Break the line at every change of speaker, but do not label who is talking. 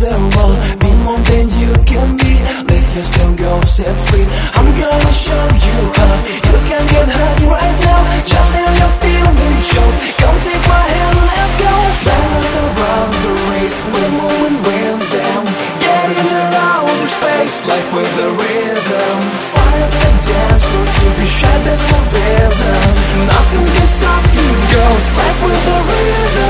the world. Be more than you can be. Let yourself go, set free. I'm gonna show you how you can get hurt right now. Just let your feelings show. Come take my hand, let's go. Balance around the race, we're moving with them. Get into outer space, like with the rhythm. Fire the dance floor, to be shy, there's no reason. Nothing can stop you, girls, like with the rhythm.